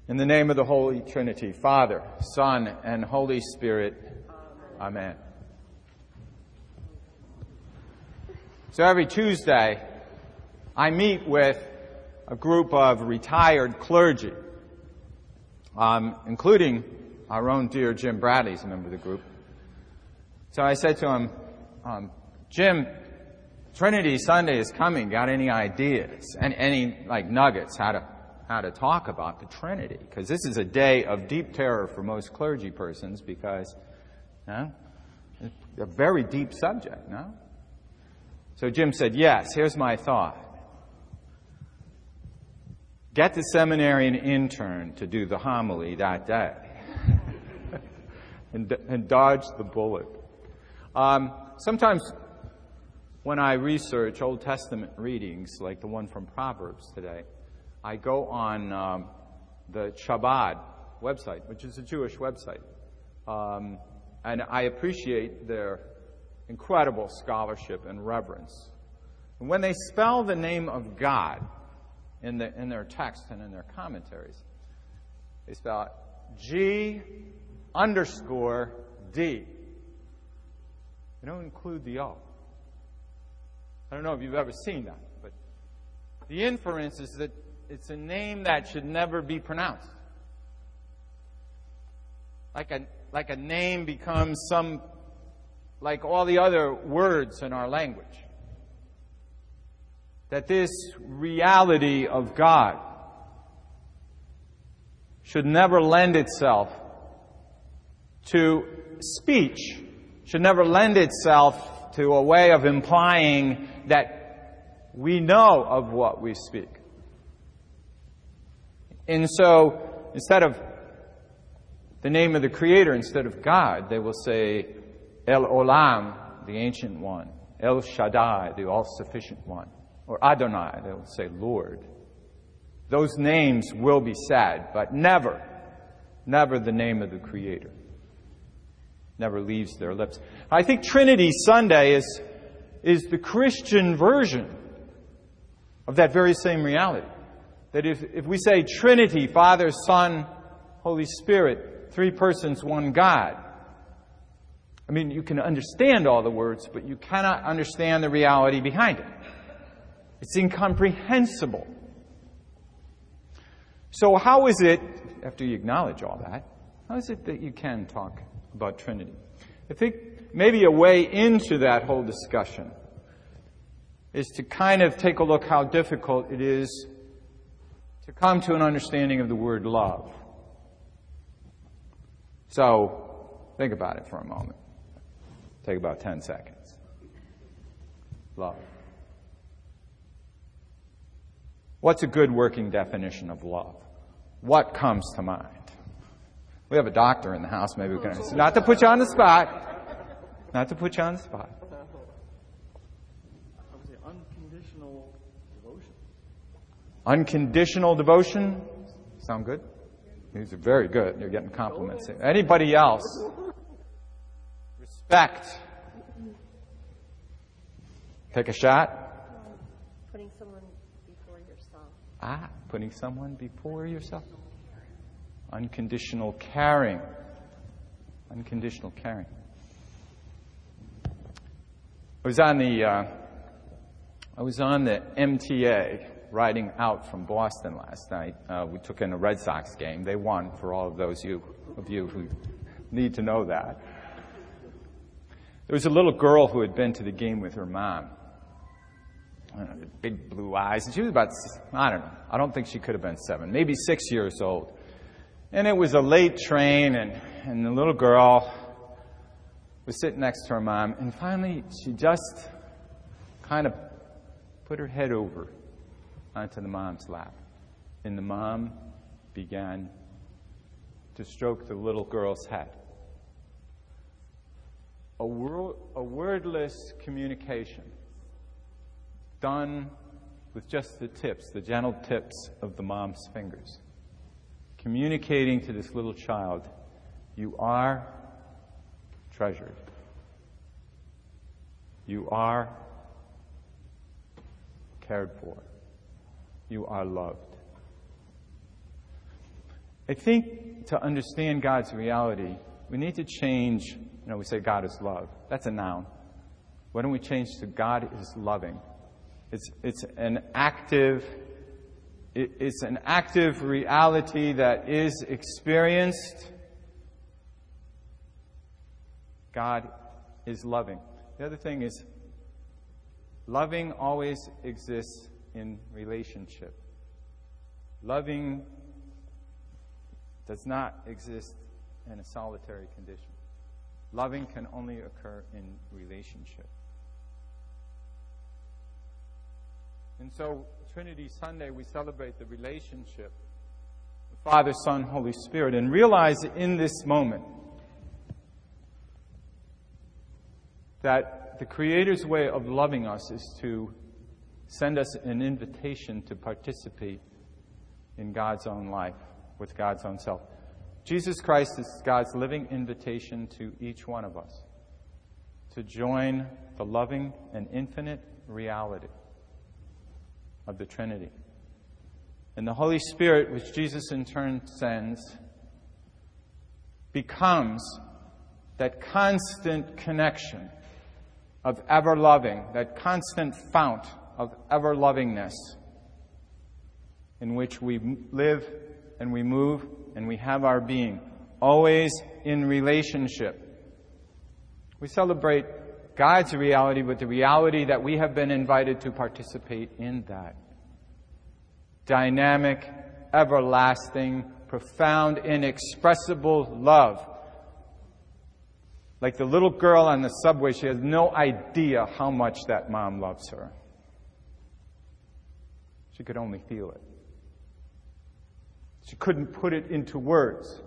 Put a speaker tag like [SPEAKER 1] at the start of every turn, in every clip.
[SPEAKER 1] In the name of the Holy Trinity, Father, Son, and Holy Spirit. Amen. So every Tuesday, I meet with a group of retired clergy, including our own dear Jim Bradley is a member of the group. So I said to him, Jim, Trinity Sunday is coming. Got any ideas and any nuggets how to talk about the Trinity? Because this is a day of deep terror for most clergy persons because it's a very deep subject, no? So Jim said, yes, here's my thought. Get the seminarian intern to do the homily that day and dodge the bullet. Sometimes when I research Old Testament readings, like the one from Proverbs today, I go on the Chabad website, which is a Jewish website, and I appreciate their incredible scholarship and reverence. And when they spell the name of God in their text and in their commentaries, they spell it G_D. They don't include the O. I don't know if you've ever seen that, but the inference is that it's a name that should never be pronounced. Like a name becomes like all the other words in our language. That this reality of God should never lend itself to speech, should never lend itself to a way of implying that we know of what we speak. And so, instead of the name of the Creator, instead of God, they will say El Olam, the Ancient One, El Shaddai, the All-Sufficient One, or Adonai, they will say Lord. Those names will be said, but never the name of the Creator. Never leaves their lips. I think Trinity Sunday is the Christian version of that very same reality. That if we say Trinity, Father, Son, Holy Spirit, three persons, one God, I mean, you can understand all the words, but you cannot understand the reality behind it. It's incomprehensible. So how is it, after you acknowledge all that, how is it that you can talk about Trinity? I think maybe a way into that whole discussion is to kind of take a look how difficult it is to come to an understanding of the word love. So, think about it for a moment. Take about 10 seconds. Love. What's a good working definition of love? What comes to mind? We have a doctor in the house. Maybe we can... Not to put you on the spot. Not to put you on the spot.
[SPEAKER 2] I would say unconditional devotion.
[SPEAKER 1] Unconditional devotion? Sound good? These are very good. You're getting compliments here. Anybody else? Respect. Take a shot.
[SPEAKER 3] Putting someone before yourself.
[SPEAKER 1] Putting someone before yourself. Unconditional caring. Unconditional caring. I was on the MTA riding out from Boston last night. We took in a Red Sox game. They won, for all of those of you who need to know that. There was a little girl who had been to the game with her mom. Big blue eyes. And she was about, I don't know, I don't think she could have been 7, maybe 6 years old. And it was a late train, and the little girl was sitting next to her mom. And finally, she just kind of put her head over onto the mom's lap. And the mom began to stroke the little girl's head. A wordless communication done with just the tips, the gentle tips of the mom's fingers. Communicating to this little child, you are treasured. You are cared for. You are loved. I think to understand God's reality, we need to change, we say God is love. That's a noun. Why don't we change to God is loving? It's an active reality that is experienced. God is loving. The other thing is, loving always exists in relationship. Loving does not exist in a solitary condition. Loving can only occur in relationship. And so, Trinity Sunday, we celebrate the relationship of Father, Son, Holy Spirit, and realize in this moment that the Creator's way of loving us is to send us an invitation to participate in God's own life, with God's own self. Jesus Christ is God's living invitation to each one of us to join the loving and infinite reality of the Trinity. And the Holy Spirit, which Jesus in turn sends, becomes that constant connection of ever-loving, that constant fount of ever-lovingness in which we live and we move and we have our being, always in relationship. We celebrate God's reality, but the reality that we have been invited to participate in that dynamic, everlasting, profound, inexpressible love. Like the little girl on the subway, she has no idea how much that mom loves her. She could only feel it. She couldn't put it into words.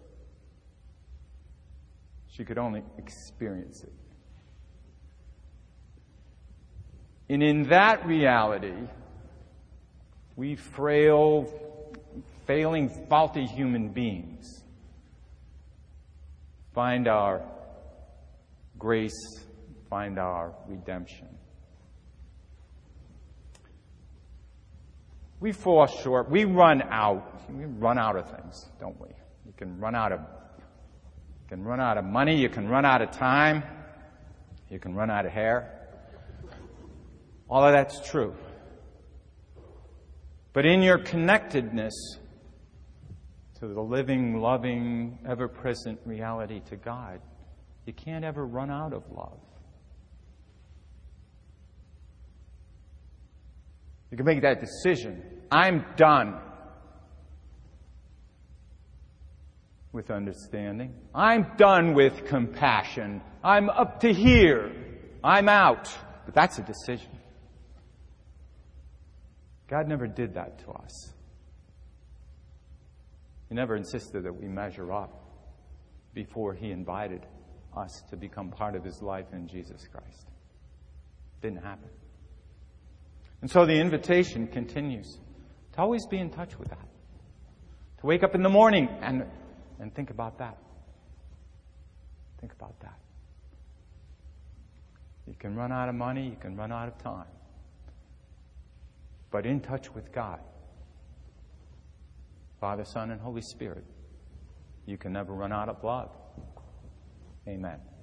[SPEAKER 1] She could only experience it. And in that reality, we failing, faulty human beings find our grace, find our redemption. We fall short. We run out. We run out of things, don't we? You can run out of money. You can run out of time. You can run out of hair. All of that's true. But in your connectedness to the living, loving, ever-present reality to God, you can't ever run out of love. You can make that decision. I'm done with understanding. I'm done with compassion. I'm up to here. I'm out. But that's a decision. God never did that to us. He never insisted that we measure up before He invited us to become part of His life in Jesus Christ. It didn't happen. And so the invitation continues to always be in touch with that. To wake up in the morning and think about that. Think about that. You can run out of money, you can run out of time. But in touch with God, Father, Son, and Holy Spirit, you can never run out of love. Amen.